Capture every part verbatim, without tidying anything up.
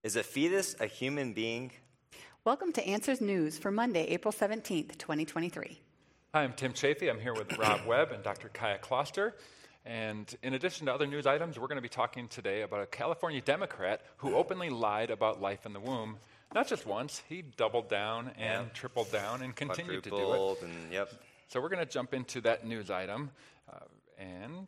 Is a fetus a human being? Welcome to Answers News for Monday, April seventeenth, twenty twenty-three. Hi, I'm Tim Chafee. I'm here with Rob Webb and Doctor Kaya Kloster. And in addition to other news items, we're going to be talking today about a California Democrat who openly lied about life in the womb. Not just once, he doubled down and yep. tripled down and continued to do it. And, yep. So we're going to jump into that news item. Uh, and...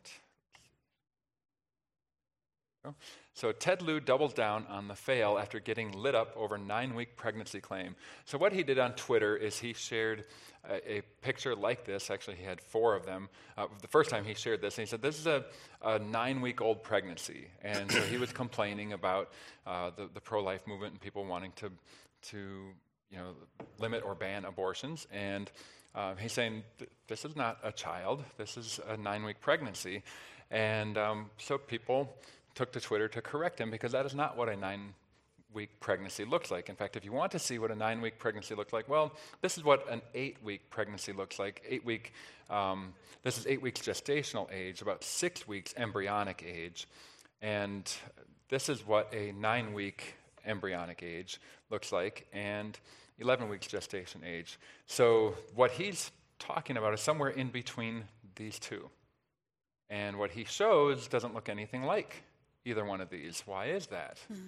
So Ted Lieu doubles down on the fail after getting lit up over nine-week pregnancy claim. So what he did on Twitter is he shared a, a picture like this. Actually, he had four of them. Uh, the first time he shared this, and he said, this is a, a nine-week-old pregnancy. And so he was complaining about uh, the, the pro-life movement and people wanting to, to you know, limit or ban abortions. And uh, he's saying, this is not a child. This is a nine-week pregnancy. And um, so people took to Twitter to correct him because that is not what a nine-week pregnancy looks like. In fact, if you want to see what a nine-week pregnancy looks like, well, this is what an eight-week pregnancy looks like. Eight-week, um, this is eight weeks gestational age, about six weeks embryonic age, and this is what a nine-week embryonic age looks like, and eleven weeks gestation age. So what he's talking about is somewhere in between these two. And what he shows doesn't look anything like either one of these. Why is that? Hmm.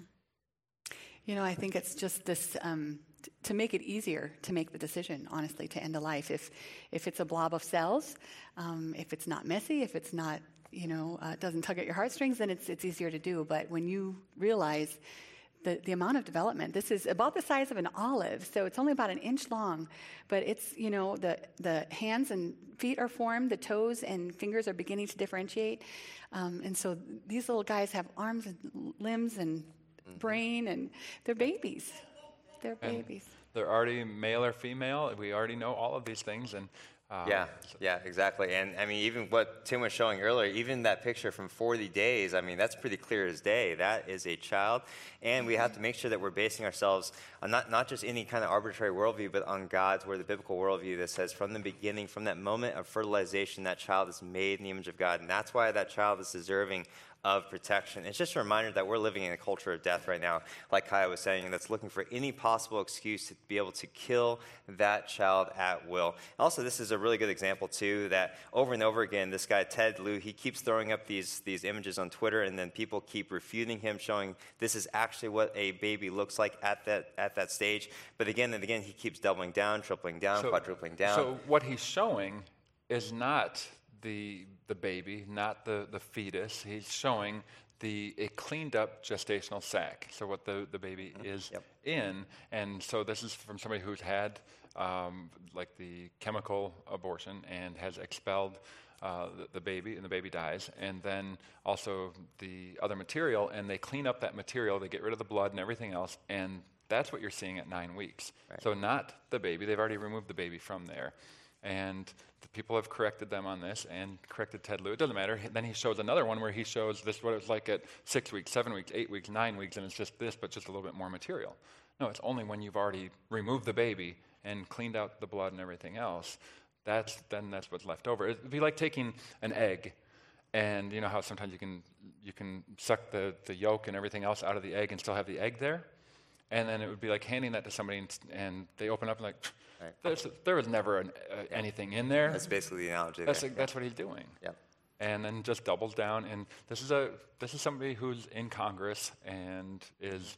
You know, I think it's just this, um, t- to make it easier to make the decision, honestly, to end a life. If if it's a blob of cells, um, if it's not messy, if it's not, you know, uh, doesn't tug at your heartstrings, then it's it's easier to do. But when you realize the, the amount of development, this is about the size of an olive, so it's only about an inch long, but it's, you know, the, the hands and feet are formed, the toes and fingers are beginning to differentiate, um, and so these little guys have arms and limbs and mm-hmm. brain, and they're babies. They're and babies. They're already male or female. We already know all of these things, and Um, yeah, yeah, exactly. And I mean, even what Tim was showing earlier, even that picture from forty days, I mean, that's pretty clear as day. That is a child. And we have to make sure that we're basing ourselves on not, not just any kind of arbitrary worldview, but on God's word, the biblical worldview that says from the beginning, from that moment of fertilization, that child is made in the image of God. And that's why that child is deserving of protection. It's just a reminder that we're living in a culture of death right now, like Kaya was saying, that's looking for any possible excuse to be able to kill that child at will. Also, this is a really good example, too, that over and over again, this guy, Ted Lieu, he keeps throwing up these, these images on Twitter, and then people keep refuting him, showing this is actually what a baby looks like at that at that stage. But again and again, he keeps doubling down, tripling down, so, quadrupling down. So what he's showing is not the the baby, not the, the fetus. He's showing the a cleaned up gestational sac, so what the, the baby mm-hmm. is yep. in. And so this is from somebody who's had um, like the chemical abortion and has expelled uh, the, the baby, and the baby dies. And then also the other material, and they clean up that material, they get rid of the blood and everything else, and that's what you're seeing at nine weeks. Right. So not the baby, they've already removed the baby from there. And the people have corrected them on this and corrected Ted Lieu. It doesn't matter. Then he shows another one where he shows this what it was like at six weeks, seven weeks, eight weeks, nine weeks, and it's just this, but just a little bit more material. No, it's only when you've already removed the baby and cleaned out the blood and everything else. That's then that's what's left over. It'd be like taking an egg, and you know how sometimes you can you can suck the, the yolk and everything else out of the egg and still have the egg there, and then it would be like handing that to somebody and, and they open up and like. Right. There's, there was never an, uh, anything in there. That's basically the analogy. That's, there. a, that's what he's doing. Yep. And then just doubles down. And this is a this is somebody who's in Congress and is,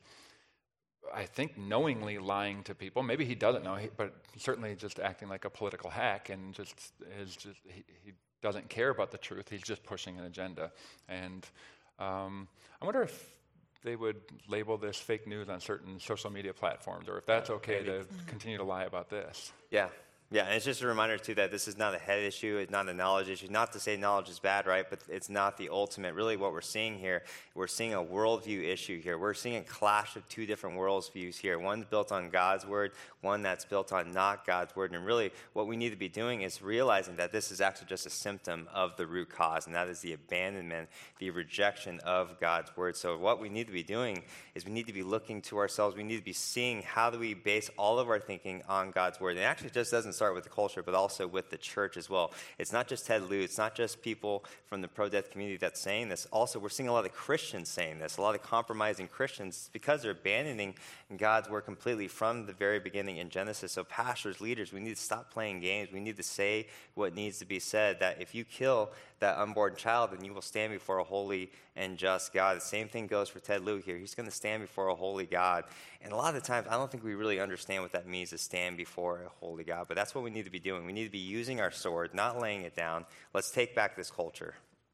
I think, knowingly lying to people. Maybe he doesn't know, but certainly just acting like a political hack and just is just he, he doesn't care about the truth. He's just pushing an agenda. And um, I wonder if they would label this fake news on certain social media platforms, or if that's okay Maybe. to continue to lie about this. Yeah. Yeah, and it's just a reminder, too, that this is not a head issue. It's not a knowledge issue. Not to say knowledge is bad, right? But it's not the ultimate. Really what we're seeing here, we're seeing a worldview issue here. We're seeing a clash of two different worldviews here. One's built on God's word, one that's built on not God's word. And really what we need to be doing is realizing that this is actually just a symptom of the root cause, and that is the abandonment, the rejection of God's word. So what we need to be doing is we need to be looking to ourselves. We need to be seeing how do we base all of our thinking on God's word. And it actually just doesn't start with the culture, but also with the church as well. It's not just Ted Lieu. It's not just people from the pro-death community that's saying this. Also, we're seeing a lot of Christians saying this, a lot of compromising Christians, because they're abandoning God's word completely from the very beginning in Genesis. So pastors, leaders, we need to stop playing games. We need to say what needs to be said, that if you kill that unborn child, then you will stand before a holy and just God. The same thing goes for Ted Lieu here. He's going to stand before a holy God. And a lot of the times, I don't think we really understand what that means to stand before a holy God. But that's what we need to be doing. We need to be using our sword, not laying it down. Let's take back this culture.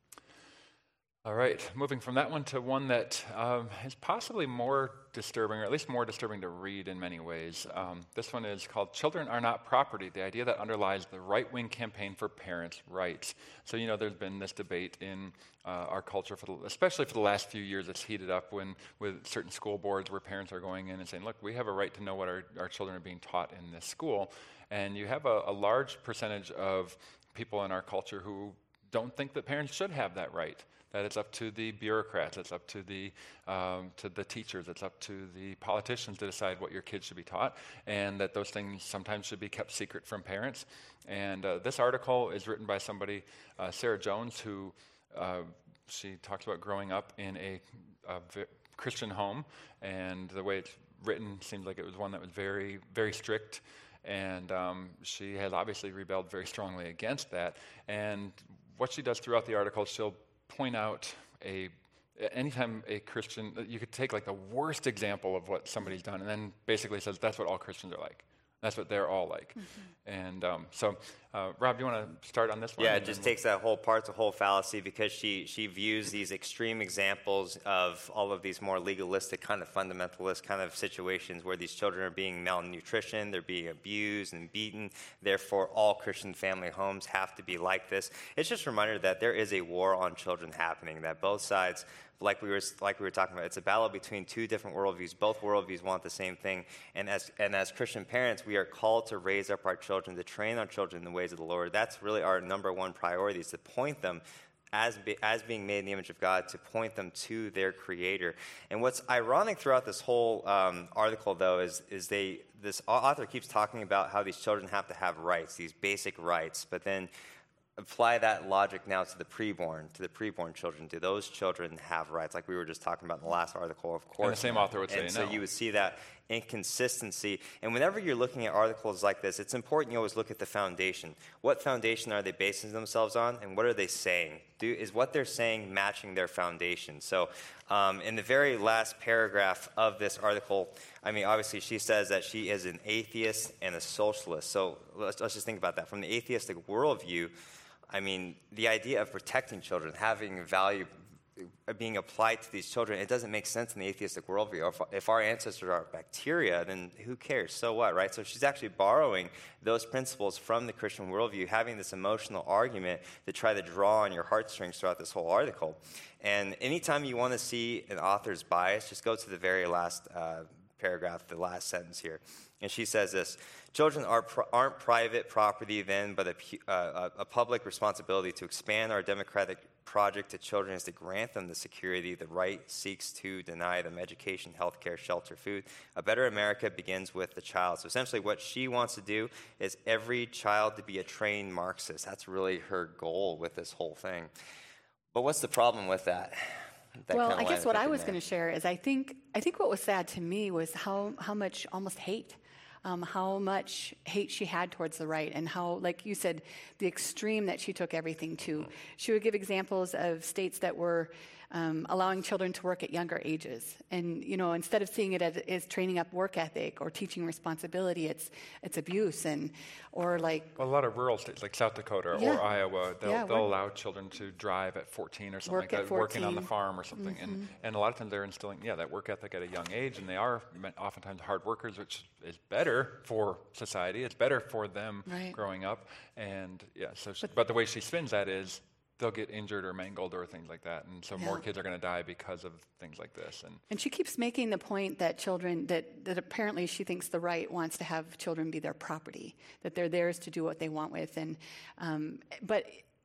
All right, moving from that one to one that um, is possibly more disturbing, or at least more disturbing to read in many ways. Um, this one is called Children Are Not Property, the idea that underlies the right-wing campaign for parents' rights. So, you know, there's been this debate in uh, our culture, for the, especially for the last few years. It's heated up when with certain school boards where parents are going in and saying, look, we have a right to know what our, our children are being taught in this school. And you have a, a large percentage of people in our culture who don't think that parents should have that right. That it's up to the bureaucrats, it's up to the um, to the teachers, it's up to the politicians to decide what your kids should be taught, and that those things sometimes should be kept secret from parents. And uh, this article is written by somebody, uh, Sarah Jones, who uh, she talks about growing up in a, a v- Christian home, and the way it's written seems like it was one that was very, very strict. And um, she has obviously rebelled very strongly against that. And what she does throughout the article, she'll point out a anytime a Christian, you could take like the worst example of what somebody's done and then basically says that's what all Christians are like. That's what they're all like. Mm-hmm. And um, so, uh, Rob, do you want to start on this one? Yeah, it just takes that whole part, the whole fallacy, because she, she views these extreme examples of all of these more legalistic kind of fundamentalist kind of situations where these children are being malnutrition, they're being abused and beaten. Therefore, all Christian family homes have to be like this. It's just a reminder that there is a war on children happening, that both sides, like we were like we were talking about, it's a battle between two different worldviews. Both worldviews want the same thing. And as and as Christian parents, we are called to raise up our children, to train our children in the ways of the Lord. That's really our number one priority, is to point them as be, as being made in the image of God, to point them to their Creator. And what's ironic throughout this whole um, article, though, is is they this author keeps talking about how these children have to have rights, these basic rights, but then apply that logic now to the preborn, to the preborn children. Do those children have rights? Like we were just talking about in the last article, of course. And the same author would say and so no. you would see that inconsistency. And whenever you're looking at articles like this, it's important you always look at the foundation. What foundation are they basing themselves on, and what are they saying? Do, is what they're saying matching their foundation? So um, in the very last paragraph of this article, I mean, obviously she says that she is an atheist and a socialist. So let's, let's just think about that. From the atheistic worldview, I mean, the idea of protecting children, having value being applied to these children, it doesn't make sense in the atheistic worldview. If, if our ancestors are bacteria, then who cares? So what, right? So she's actually borrowing those principles from the Christian worldview, having this emotional argument to try to draw on your heartstrings throughout this whole article. And anytime you want to see an author's bias, just go to the very last uh, paragraph, the last sentence here. And she says this: children are, aren't private property then, but a, uh, a public responsibility. To expand our democratic project to children is to grant them the security the right seeks to deny them: education, health care, shelter, food. A better America begins with the child. So essentially what she wants to do is every child to be a trained Marxist. That's really her goal with this whole thing. But what's the problem with that? That well, kind of I guess what I was there. going to share is I think I think what was sad to me was how, how much almost hate, um, how much hate she had towards the right, and how, like you said, the extreme that she took everything to. She would give examples of states that were um, allowing children to work at younger ages, and you know, instead of seeing it as, as training up work ethic or teaching responsibility, it's it's abuse, and or like well, a lot of rural states like South Dakota yeah. or Iowa, they'll, yeah, they'll allow children to drive at fourteen or something work like that, at working on the fourteen. farm or something. Mm-hmm. And and a lot of times they're instilling yeah that work ethic at a young age, and they are oftentimes hard workers, which is better for society. It's better for them right. growing up. And yeah, so she, but the way she spins that is they'll get injured or mangled or things like that, and so yeah. more kids are going to die because of things like this. And and she keeps making the point that children that that apparently she thinks the right wants to have children be their property, that they're theirs to do what they want with, and um, but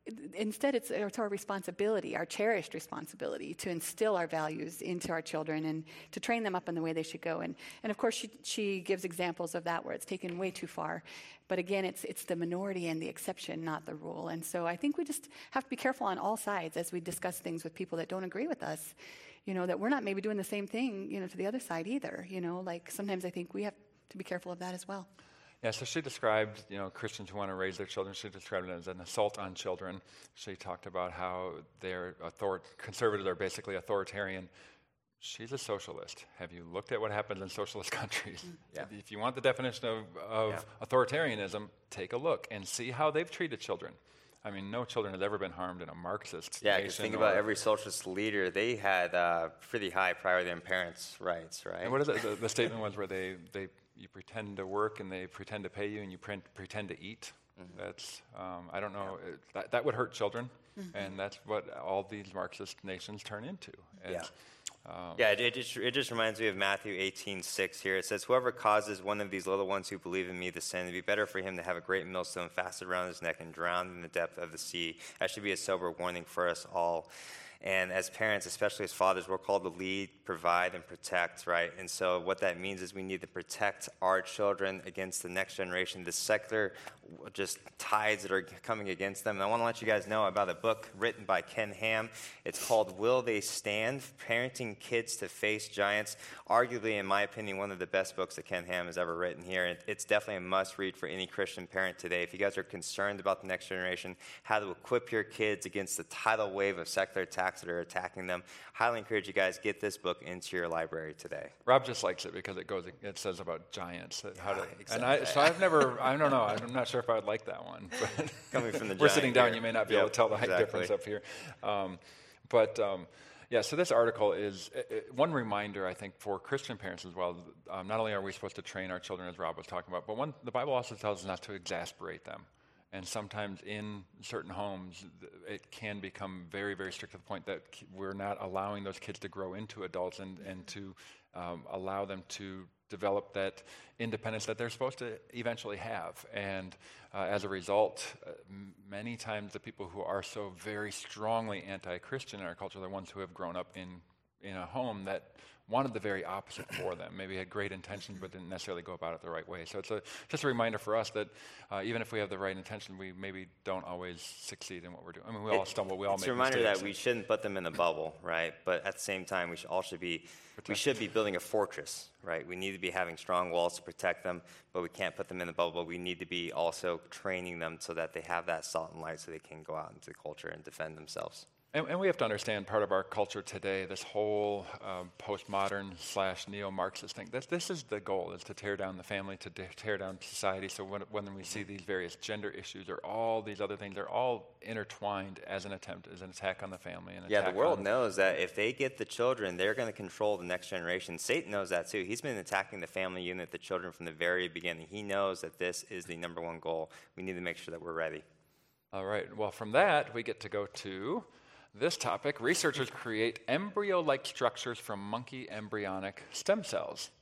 instead, it's, it's our responsibility, our cherished responsibility, to instill our values into our children and to train them up in the way they should go. And, and of course, she, she gives examples of that where it's taken way too far. But again, it's it's the minority and the exception, not the rule. And so I think we just have to be careful on all sides as we discuss things with people that don't agree with us, you know, that we're not maybe doing the same thing, you know, to the other side either. You know, like sometimes I think we have to be careful of that as well. Yeah, so she described, you know, Christians who want to raise their children, she described it as an assault on children. She talked about how they're author- conservatives are basically authoritarian. She's a socialist. Have you looked at what happens in socialist countries? Yeah. If you want the definition of, of Yeah. authoritarianism, take a look and see how they've treated children. I mean, no children has ever been harmed in a Marxist Yeah, nation. because think or- about every socialist leader, they had uh, pretty high priority on parents' rights, right? And what is it? The, the statement was where they, they you pretend to work and they pretend to pay you and you pre- pretend to eat. Mm-hmm. That's um, I don't know. It, that that would hurt children, mm-hmm. and that's what all these Marxist nations turn into. And, Yeah. Um, Yeah, it, it, just, it just reminds me of Matthew eighteen six here. It says, "Whoever causes one of these little ones who believe in me to sin, it'd be better for him to have a great millstone fastened around his neck and drowned in the depth of the sea." That should be a sober warning for us all. And as parents, especially as fathers, we're called to lead, provide, and protect, right? And so what that means is we need to protect our children against the next generation, the secular just tides that are coming against them. And I want to let you guys know about a book written by Ken Ham. It's called Will They Stand? Parenting Kids to Face Giants. Arguably, in my opinion, one of the best books that Ken Ham has ever written here. And it's definitely a must-read for any Christian parent today. If you guys are concerned about the next generation, how to equip your kids against the tidal wave of secular attacks that are attacking them, highly encourage you guys get this book into your library today. Rob just likes it because it goes. It says about giants. that How to, exactly. And I, so I've never. I don't know. I'm not sure if I would like that one. But Coming from the we're giant sitting down. here. You may not be Yep, able to tell the height exactly. difference up here. Um, but um, yeah. So this article is uh, uh, one reminder, I think, for Christian parents as well. Um, not only are we supposed to train our children, as Rob was talking about, but one, the Bible also tells us not to exasperate them. And sometimes in certain homes, it can become very, very strict to the point that we're not allowing those kids to grow into adults and, and to um, allow them to develop that independence that they're supposed to eventually have. And uh, as a result, uh, m- many times the people who are so very strongly anti-Christian in our culture are the ones who have grown up in, in a home that wanted the very opposite for them, maybe had great intentions but didn't necessarily go about it the right way. So it's a, just a reminder for us that uh, even if we have the right intention, we maybe don't always succeed in what we're doing. I mean, we all It- stumble, we all it's make a reminder mistakes. that we shouldn't put them in a bubble, right? But at the same time, we should all should be we should be building a fortress, right? We need to be having strong walls to protect them, but we can't put them in the bubble. We need to be also training them so that they have that salt and light, so they can go out into the culture and defend themselves. And, and we have to understand part of our culture today, this whole um, postmodern slash neo-Marxist thing, this, this is the goal, is to tear down the family, to de- tear down society. So when, when we see these various gender issues or all these other things, they're all intertwined as an attempt, as an attack on the family. An Yeah, attack the world on, knows that if they get the children, they're going to control the next generation. Satan knows that too. He's been attacking the family unit, the children, from the very beginning. He knows that this is the number one goal. We need to make sure that we're ready. All right, well, from that, we get to go to this topic. Researchers create embryo-like structures from monkey embryonic stem cells.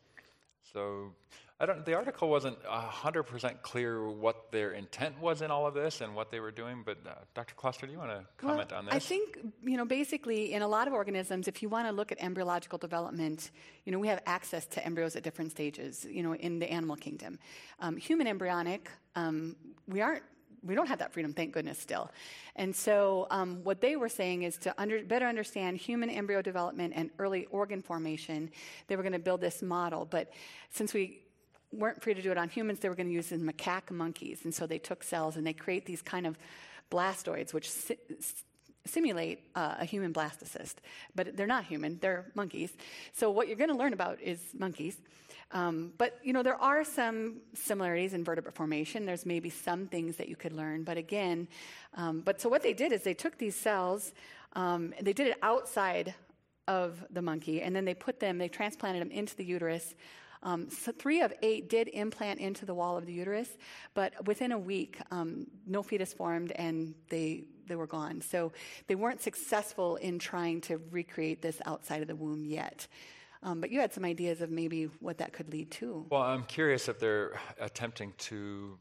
So I don't, the article wasn't one hundred percent clear what their intent was in all of this and what they were doing, but uh, Doctor Kloster, do you want to comment well, on this? I think, you know, basically in a lot of organisms, if you want to look at embryological development, you know, we have access to embryos at different stages, you know, in the animal kingdom. Um, human embryonic, um, we aren't We don't have that freedom, thank goodness, still. And so um, what they were saying is to under, better understand human embryo development and early organ formation, they were going to build this model. But since we weren't free to do it on humans, they were going to use it in macaque monkeys. And so they took cells and they create these kind of blastoids, which si- simulate uh, a human blastocyst. But they're not human, they're monkeys. So what you're going to learn about is monkeys. Um, but, you know, there are some similarities in vertebrate formation. There's maybe some things that you could learn. But again, um, but so what they did is they took these cells, um, they did it outside of the monkey, and then they put them, they transplanted them into the uterus. Um, so three of eight did implant into the wall of the uterus, but within a week, um, no fetus formed, and they they were gone. So they weren't successful in trying to recreate this outside of the womb yet. Um, but you had some ideas of maybe what that could lead to. Well, I'm curious if they're attempting to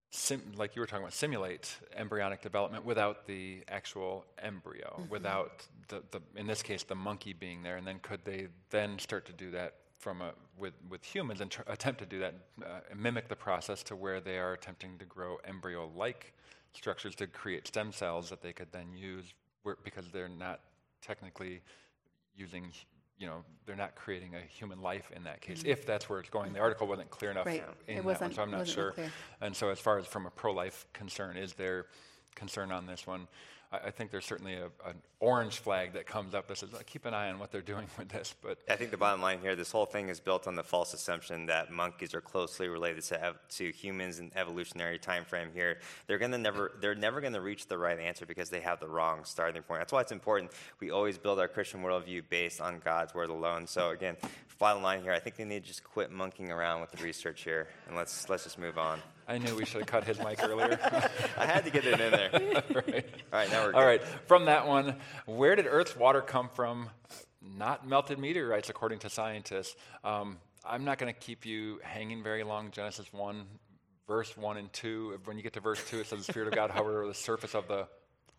sim- like you were talking about, simulate embryonic development without the actual embryo, mm-hmm. without the, the, in this case, the monkey being there? And then could they then start to do that from a, with, with humans and tr- attempt to do that, uh, and mimic the process to where they are attempting to grow embryo-like structures to create stem cells that they could then use, where, because they're not technically using, you know, they're not creating a human life in that case, mm-hmm. if that's where it's going. The article wasn't clear enough right. in it that one, so I'm not sure. Clear. And so as far as from a pro-life concern, is there concern on this one? I, I think there's certainly a, an orange flag that comes up that says, keep an eye on what they're doing with this. But I think the bottom line here, this whole thing is built on the false assumption that monkeys are closely related to ev- to humans in evolutionary time frame here. They're gonna never they're never gonna reach the right answer because they have the wrong starting point. That's why it's important we always build our Christian worldview based on God's word alone. So again, bottom line here, I think they need to just quit monkeying around with the research here and let's let's just move on. I knew we should have cut his mic earlier. I had to get it in there. Right. All right, now we're good. All right, from that one, where did Earth's water come from? Not melted meteorites, according to scientists. Um, I'm not going to keep you hanging very long. Genesis one, verse one and two. When you get to verse two, it says, the Spirit of God hovered over the surface of the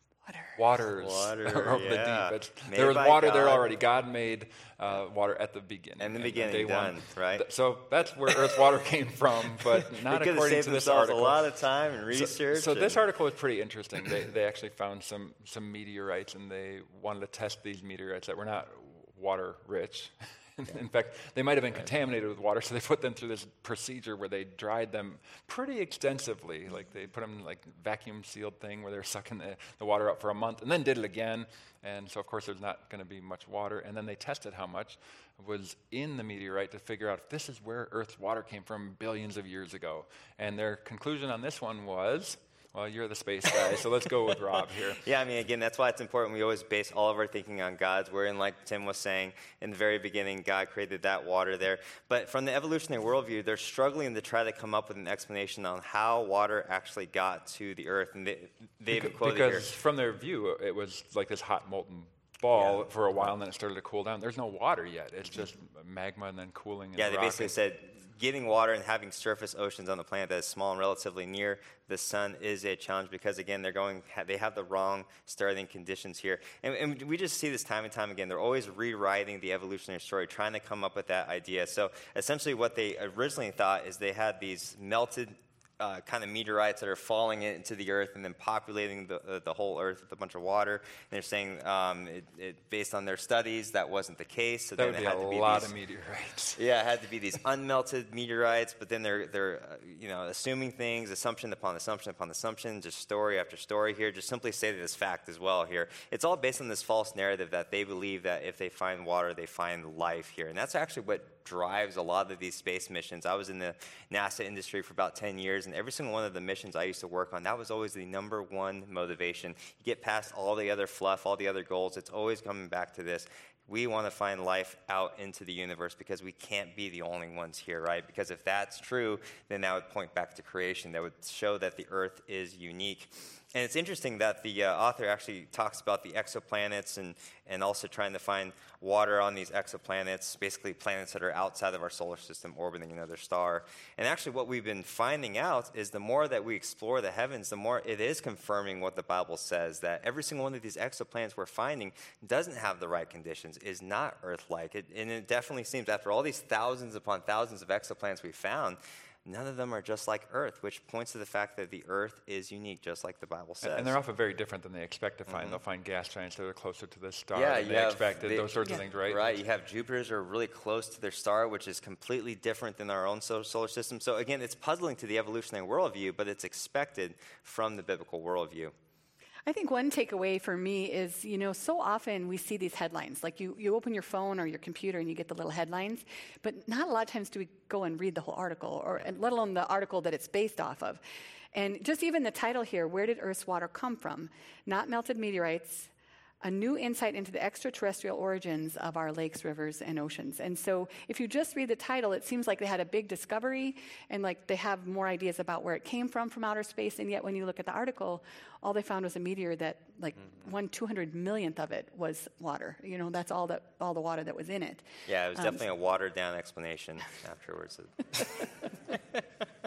waters water, of yeah. the deep. It's, Made there was by water God. there already. God made uh, water at the beginning. In the and beginning, day done, one. right? Th- so that's where Earth's water came from, but not they could have according saved to this themselves article. a lot of time and So- research. So, and this article is pretty interesting. They they actually found some some meteorites, and they wanted to test these meteorites that were not water rich. In fact, they might have been contaminated with water, so they put them through this procedure where they dried them pretty extensively. Like they put them in like vacuum sealed thing where they're sucking the, the water up for a month, and then did it again. And so, of course, there's not going to be much water. And then they tested how much was in the meteorite to figure out if this is where Earth's water came from billions of years ago. And their conclusion on this one was, well, you're the space guy, so let's go with Rob here. Yeah, I mean, again, that's why it's important. We always base all of our thinking on God's word. And like Tim was saying, in the very beginning, God created that water there. But from the evolutionary worldview, they're struggling to try to come up with an explanation on how water actually got to the earth. And they, they've Because, quoted because here. from their view, it was like this hot molten ball Yeah. for a while, and then it started to cool down. There's no water yet. It's just magma and then cooling. And Yeah, they rock basically and- said getting water and having surface oceans on the planet that is small and relatively near the sun is a challenge because, again, they're going, they have the wrong starting conditions here. And, and we just see this time and time again. They're always rewriting the evolutionary story, trying to come up with that idea. So essentially what they originally thought is they had these melted Uh, kind of meteorites that are falling into the earth and then populating the, uh, the whole earth with a bunch of water. And they're saying, um, it, it, based on their studies, that wasn't the case. So that then would it be had a to be lot these, of meteorites. yeah, it had to be these unmelted meteorites. But then they're they're uh, you know assuming things, assumption upon assumption upon assumption, just story after story here. Just simply say that it's fact as well here. It's all based on this false narrative that they believe that if they find water, they find life here, and that's actually what drives a lot of these space missions. I was in the NASA industry for about ten years, and every single one of the missions I used to work on, that was always the number one motivation. You get past all the other fluff, all the other goals, it's always coming back to this. We want to find life out into the universe because we can't be the only ones here, right? Because if that's true, then that would point back to creation. That would show that the Earth is unique. And it's interesting that the uh, author actually talks about the exoplanets and, and also trying to find water on these exoplanets, basically planets that are outside of our solar system orbiting another star. And actually what we've been finding out is the more that we explore the heavens, the more it is confirming what the Bible says, that every single one of these exoplanets we're finding doesn't have the right conditions, is not Earth-like. It, and it definitely seems, after all these thousands upon thousands of exoplanets we found, none of them are just like Earth, which points to the fact that the Earth is unique, just like the Bible says. And they're often very different than they expect to find. Mm-hmm. They'll find gas giants that are closer to the star yeah, than they have, expected, they, those sorts yeah. of things, right? Right. You have Jupiters are really close to their star, which is completely different than our own solar system. So again, it's puzzling to the evolutionary worldview, but it's expected from the biblical worldview. I think one takeaway for me is, you know, so often we see these headlines. Like you, you open your phone or your computer and you get the little headlines, but not a lot of times do we go and read the whole article, or and let alone the article that it's based off of. And just even the title here, where did Earth's water come from? Not melted meteorites, a new insight into the extraterrestrial origins of our lakes, rivers, and oceans. And so if you just read the title, it seems like they had a big discovery and like they have more ideas about where it came from from outer space. And yet when you look at the article, all they found was a meteor that like mm-hmm. one two hundred millionth of it was water. You know, that's all that all the water that was in it. Yeah, it was um, definitely a watered down explanation afterwards.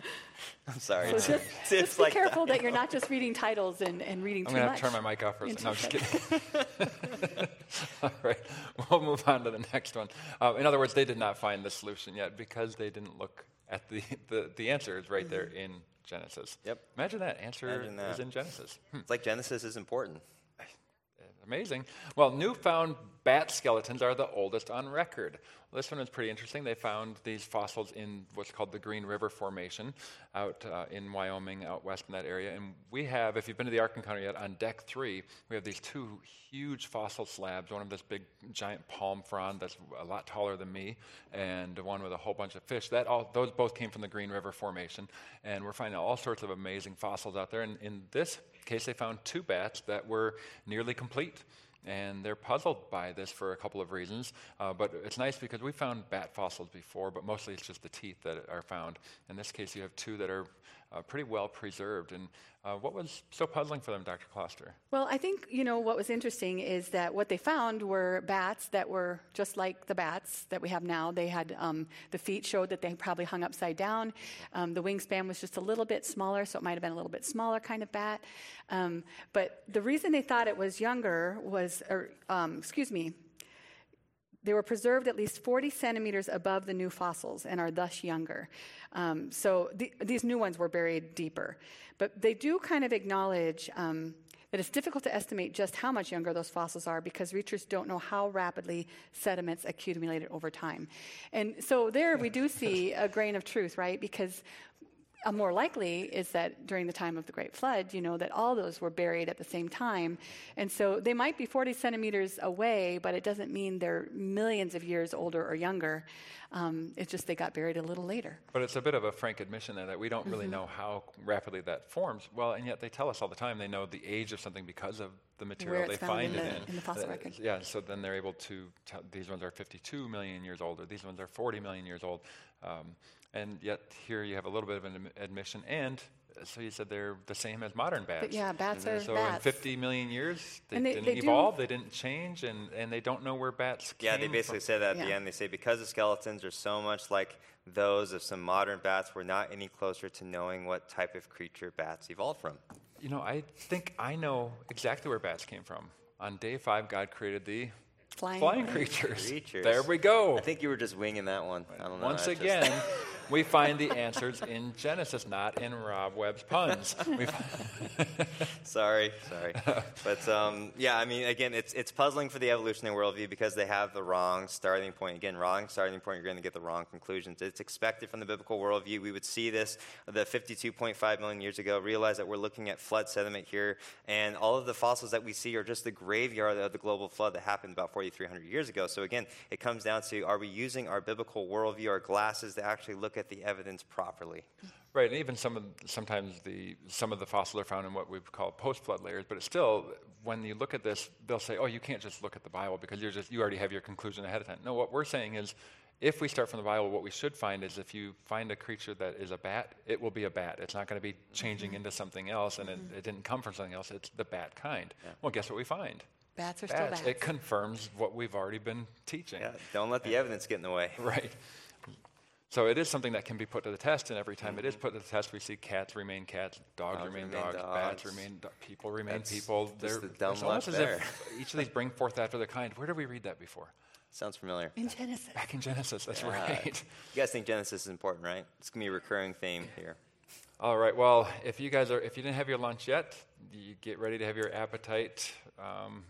I'm sorry. So It's, just, it's just be like careful that. that you're not just reading titles and, and reading I'm too going to much. have to turn my mic off for a second. No, I'm just into kidding. All right, we'll move on to the next one. Uh, in other words, they did not find the solution yet because they didn't look at the, the, the answer is right there in Genesis. Yep. Imagine that. Answer Imagine that. is in Genesis. Hmm. It's like Genesis is important. Amazing. Well, newfound bat skeletons are the oldest on record. Well, this one is pretty interesting. They found these fossils in what's called the Green River Formation out uh, in Wyoming, out west in that area. And we have, if you've been to the Ark Encounter yet, on deck three, we have these two huge fossil slabs, one of this big giant palm frond that's a lot taller than me, and one with a whole bunch of fish. That all, those both came from the Green River Formation. And we're finding all sorts of amazing fossils out there. And in this case, they found two bats that were nearly complete. And they're puzzled by this for a couple of reasons. Uh, but it's nice because we found bat fossils before, but mostly it's just the teeth that are found. In this case, you have two that are uh, pretty well preserved. And uh, what was so puzzling for them, Doctor Kloster? Well, I think, you know, what was interesting is that what they found were bats that were just like the bats that we have now. They had, um, the feet showed that they probably hung upside down. Um, the wingspan was just a little bit smaller, so it might have been a little bit smaller kind of bat. Um, but the reason they thought it was younger was, or, um, excuse me, they were preserved at least forty centimeters above the new fossils and are thus younger. Um, so the, these new ones were buried deeper. But they do kind of acknowledge um, that it's difficult to estimate just how much younger those fossils are because researchers don't know how rapidly sediments accumulated over time. And so there we do see a grain of truth, right? Because Uh, more likely is that during the time of the Great Flood, you know, that all those were buried at the same time. And so they might be forty centimeters away, but it doesn't mean they're millions of years older or younger. Um, it's just they got buried a little later. But it's a bit of a frank admission there that we don't really know how rapidly that forms. Well, and yet they tell us all the time they know the age of something because of the material Where they it's found find in it the- in. in the fossil Uh, record. Yeah, so then they're able to tell these ones are fifty-two million years old, or these ones are forty million years old. Um, and yet here you have a little bit of an admi- admission. And uh, so you said they're the same as modern bats. But yeah, bats are So bats. in fifty million years, they, And they- didn't they do- evolve, they didn't change, and, and they don't know where bats Yeah, they came basically from. say that at the Yeah. end. They say because the skeletons are so much like those of some modern bats, we're not any closer to knowing what type of creature bats evolved from. You know, I think I know exactly where bats came from. On day five, God created the Flying, flying creatures. Creatures. There we go. I think you were just winging that one. I don't know. Once I just- again, we find the answers in Genesis, not in Rob Webb's puns. We fi- sorry, sorry. But um, yeah, I mean, again, it's it's puzzling for the evolutionary worldview because they have the wrong starting point. Again, wrong starting point, you're going to get the wrong conclusions. It's expected from the biblical worldview. We would see this the fifty-two point five million years ago, realize that we're looking at flood sediment here, and all of the fossils that we see are just the graveyard of the global flood that happened about forty-three hundred years ago. So again, it comes down to, are we using our biblical worldview, our glasses, to actually look at the evidence properly? Right, and even some of sometimes the some of the fossils are found in what we call post-flood layers, but it's still, when you look at this, they'll say, "Oh, you can't just look at the Bible because you're just you already have your conclusion ahead of time." No, what we're saying is, if we start from the Bible, what we should find is if you find a creature that is a bat, it will be a bat. It's not going to be changing Mm-hmm. into something else, and Mm-hmm. it, it didn't come from something else. It's the bat kind. Yeah. Well, guess what we find? Bats are still bats. It confirms what we've already been teaching. Yeah, don't let the evidence get in the way. Right. So it is something that can be put to the test, and every time it is put to the test, we see cats remain cats, dogs, Dogs remain, remain dogs, dogs. bats remain do- people, remain That's people. just They're, the dumb it's almost luck as there. if each of these bring forth after their kind. Where did we read that before? Sounds familiar. In Genesis. Back in Genesis, that's Yeah. right. You guys think Genesis is important, right? It's going to be a recurring theme here. All right, well, if you guys are, if you didn't have your lunch yet, you get ready to have your appetite. Um,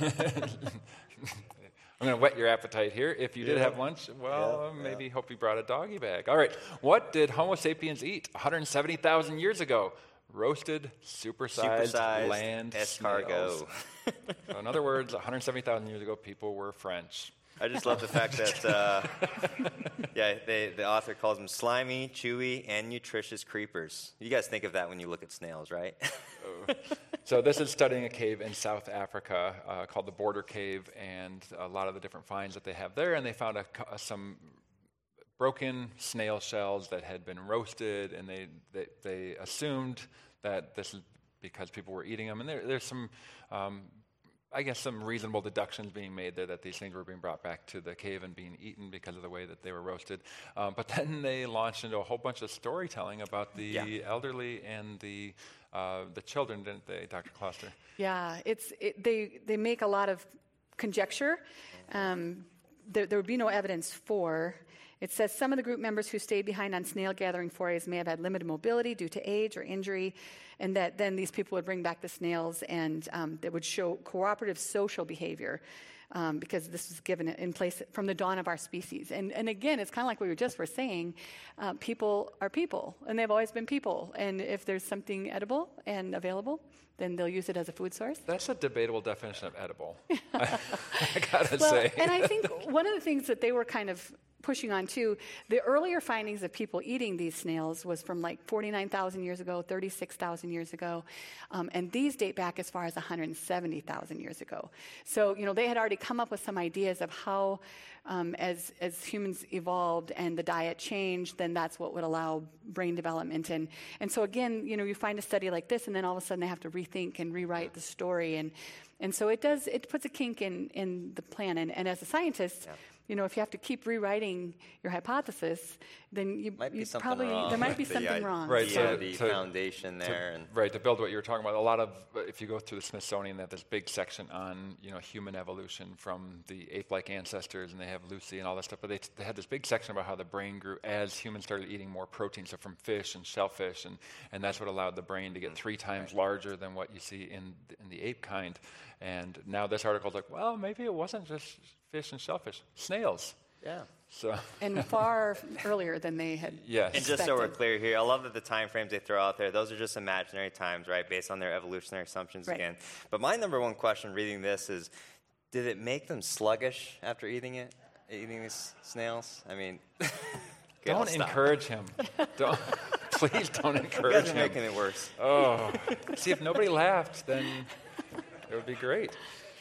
I'm going to whet your appetite here. If you did Yeah. have lunch, well, Yeah, maybe hope you brought a doggy bag. All right, what did Homo sapiens eat one hundred seventy thousand years ago? Roasted, supersized, Supersized land escargot. snails. So in other words, one hundred seventy thousand years ago, people were French. I just love the fact that, uh, yeah, they, the author calls them slimy, chewy, and nutritious creepers. You guys think of that when you look at snails, right? So this is studying a cave in South Africa uh, called the Border Cave, and a lot of the different finds that they have there. And they found a, co- some broken snail shells that had been roasted, and they they, they assumed that this is because people were eating them. And there, there's some um, I guess some reasonable deductions being made there that these things were being brought back to the cave and being eaten because of the way that they were roasted. Um, but then they launched into a whole bunch of storytelling about the Yeah. elderly and the uh, the children, didn't they, Doctor Kloster? Yeah, it's it, they they make a lot of conjecture. Um, there, there would be no evidence for. It says some of the group members who stayed behind on snail gathering forays may have had limited mobility due to age or injury, and that then these people would bring back the snails and um, that would show cooperative social behavior. Um, because this was given in place from the dawn of our species. And, and again, it's kind of like we were just were saying, uh, people are people, and they've always been people. And if there's something edible and available, then they'll use it as a food source. That's a debatable definition of edible, I, I gotta Well, say. and I think one of the things that they were kind of pushing on too, the earlier findings of people eating these snails was from like forty-nine thousand years ago, thirty-six thousand years ago, um, and these date back as far as one hundred seventy thousand years ago. So, you know, they had already come up with some ideas of how, um, as as humans evolved and the diet changed, then that's what would allow brain development. And and so again, you know, you find a study like this, and then all of a sudden they have to rethink and rewrite the story, and and so it does, it puts a kink in in the plan. And, and as a scientist, yeah. you know, if you have to keep rewriting your hypothesis, then you, might be you something probably wrong there might be with the, something uh, wrong. Right, the, so uh, the to- foundation there. To, and right, to build what you were talking about, a lot of, if you go through the Smithsonian, they have this big section on, you know, human evolution from the ape-like ancestors, and they have Lucy and all that stuff, but they, they had this big section about how the brain grew as humans started eating more protein, so from fish and shellfish, and, and that's what allowed the brain to get three times larger than what you see in, in the ape kind. And now this article's like, well, maybe it wasn't just fish and shellfish, snails. yeah. So And far earlier than they had Yes. And just so we're expected. clear here, I love that the time frames they throw out there, those are just imaginary times, right, based on their evolutionary assumptions Right. again. But my number one question reading this is, did it make them sluggish after eating it, eating these snails? I mean, okay, I'll don't stop. encourage him. Don't, please don't You encourage guys are him. making it worse. Oh, see, if nobody laughed, then it would be great.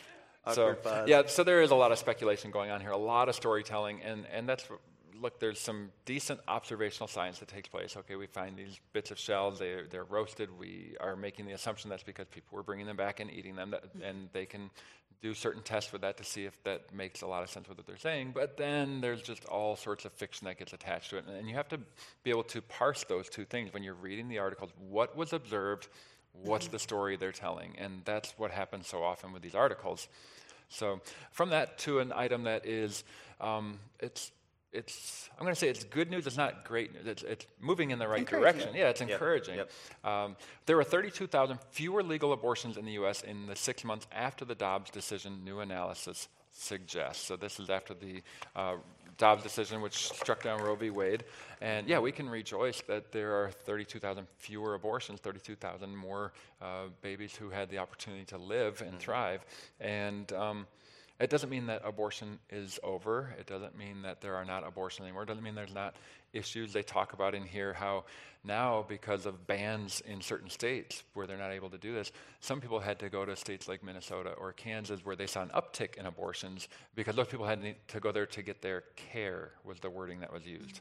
So, Awkward pause. yeah, so there is a lot of speculation going on here, a lot of storytelling, and, and that's, look, there's some decent observational science that takes place. Okay, we find these bits of shells, they're, they're roasted, we are making the assumption that's because people were bringing them back and eating them, that, and they can do certain tests with that to see if that makes a lot of sense with what they're saying, but then there's just all sorts of fiction that gets attached to it, and you have to be able to parse those two things when you're reading the articles. What was observed? What's the story they're telling? And that's what happens so often with these articles. So from that to an item that is, um, it's, it's, I'm going to say it's good news. It's not great news. It's, it's moving in the right Encouraging. direction. Yeah, it's Yep, encouraging. yep. Um, there were thirty-two thousand fewer legal abortions in the U S in the six months after the Dobbs decision, new analysis suggests. So this is after the uh, Dobbs decision, which struck down Roe v. Wade. And yeah, we can rejoice that there are thirty-two thousand fewer abortions, thirty-two thousand more uh, babies who had the opportunity to live and thrive. And um, it doesn't mean that abortion is over. It doesn't mean that there are not abortions anymore. It doesn't mean there's not issues. They talk about in here how now, because of bans in certain states where they're not able to do this, some people had to go to states like Minnesota or Kansas where they saw an uptick in abortions because those people had to go there to get their care, was the wording that was used.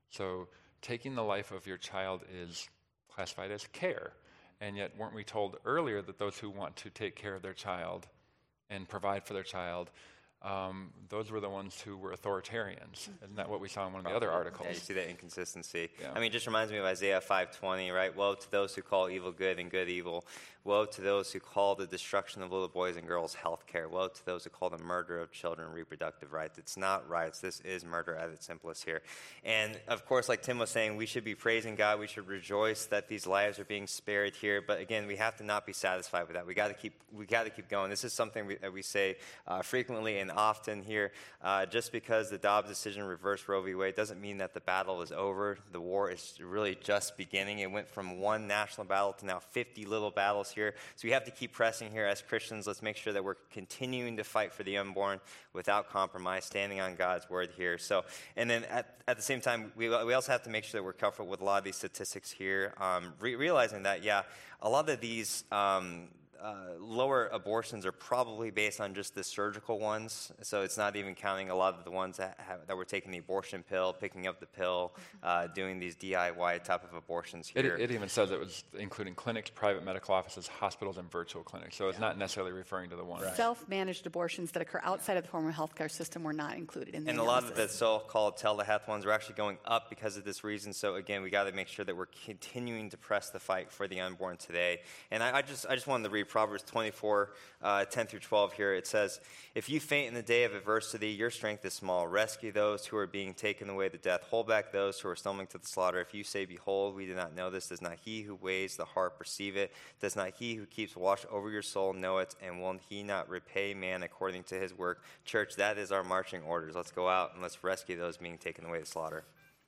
So taking the life of your child is classified as care. And yet, weren't we told earlier that those who want to take care of their child and provide for their child, um, those were the ones who were authoritarians. Isn't that what we saw in one of the other articles? Yeah, you see that inconsistency. Yeah. I mean, it just reminds me of Isaiah five twenty, right? Woe to those who call evil good and good evil. Woe to those who call the destruction of little boys and girls health care. Woe to those who call the murder of children reproductive rights. It's not rights. This is murder at its simplest here. And, of course, like Tim was saying, we should be praising God. We should rejoice that these lives are being spared here. But, again, we have to not be satisfied with that. We got to keep we got to keep going. This is something we, that we say uh, frequently and often here. Uh, just because the Dobbs decision reversed Roe v. Wade doesn't mean that the battle is over. The war is really just beginning. It went from one national battle to now fifty little battles here. So we have to keep pressing here as Christians. Let's make sure that we're continuing to fight for the unborn without compromise, standing on God's word here. So, and then at, at the same time, we, we also have to make sure that we're comfortable with a lot of these statistics here, um, re- realizing that, yeah, a lot of these um, uh, lower abortions are probably based on just the surgical ones. So it's not even counting a lot of the ones that, have, that were taking the abortion pill, picking up the pill, uh, doing these D I Y type of abortions It, here. it even says it was including clinics, private medical offices, hospitals, and virtual clinics. So it's not necessarily referring to the one. Self-managed abortions that occur outside of the formal healthcare system were not included in the And a lot of the analysis. so-called telehealth ones are actually going up because of this reason. So again, we got to make sure that we're continuing to press the fight for the unborn today. And I, I just I just wanted to read Proverbs twenty-four, uh, ten through twelve here. It says, "If you faint in the day of adversity, your strength is small. Rescue those who are being taken away to death. Hold back those who are stumbling to the slaughter. If you say, 'Behold, we do not know this,' does not he who weighs the heart perceive it? Does not he who keeps watch over your soul know it? And will he not repay man according to his work?" Church, that is our marching orders. Let's go out and let's rescue those being taken away to slaughter.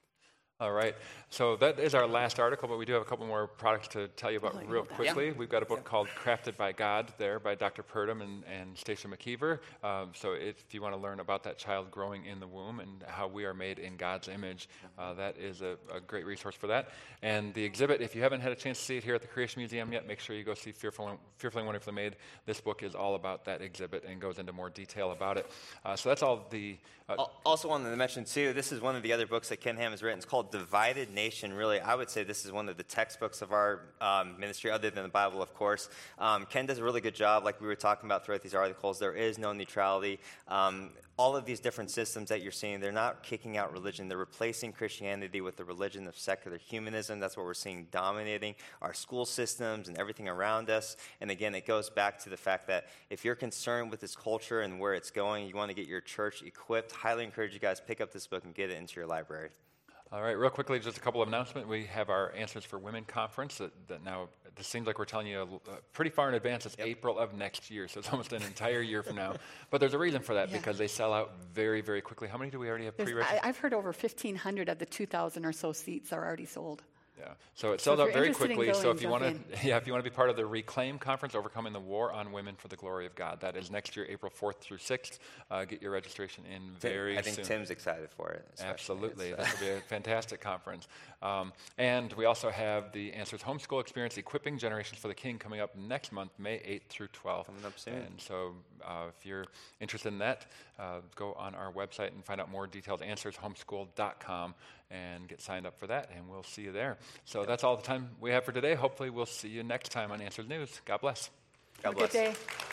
All right. So that is our last article, but we do have a couple more products to tell you about let you real hold that. quickly. Yeah. We've got a book called Crafted by God there by Doctor Purdom and, and Stacia McKeever. Um, so if you want to learn about that child growing in the womb and how we are made in God's image, uh, that is a, a great resource for that. And the exhibit, if you haven't had a chance to see it here at the Creation Museum yet, make sure you go see Fearful, Fearfully and Wonderfully Made. This book is all about that exhibit and goes into more detail about it. Uh, so that's all the... Uh, Also wanted to mention, too, this is one of the other books that Ken Ham has written. It's called Divided Nation. Really, I would say this is one of the textbooks of our um, ministry, other than the Bible, of course. Um, Ken does a really good job, like we were talking about throughout these articles. There is no neutrality. Um, all of these different systems that you're seeing, they're not kicking out religion. They're replacing Christianity with the religion of secular humanism. That's what we're seeing dominating our school systems and everything around us. And again, it goes back to the fact that if you're concerned with this culture and where it's going, you want to get your church equipped, highly encourage you guys pick up this book and get it into your library. All right, real quickly, just a couple of announcements. We have our Answers for Women conference that, that now, it seems like we're telling you uh, pretty far in advance. It's yep. April of next year, so it's almost an entire year from now. But there's a reason for that, yeah. because they sell out very, very quickly. How many do we already have pre-registered? I've heard over fifteen hundred of the two thousand or so seats are already sold. Yeah, so it So sells if out you're very interested in quickly. So going, if you jump want to, yeah, if you want to be part of the Reclaim Conference, Overcoming the War on Women for the Glory of God, that is next year, April fourth through sixth. Uh, get your registration in very I think soon. Tim's excited for it. Absolutely, uh, that will be a fantastic conference. Um, and we also have the Answers Homeschool Experience, Equipping Generations for the King, coming up next month, May eighth through twelfth. Coming up soon. And so uh, if you're interested in that, uh, go on our website and find out more details, answers homeschool dot com, and get signed up for that, and we'll see you there. So that's all the time we have for today. Hopefully we'll see you next time on Answers News. God bless. God Have bless. a good day.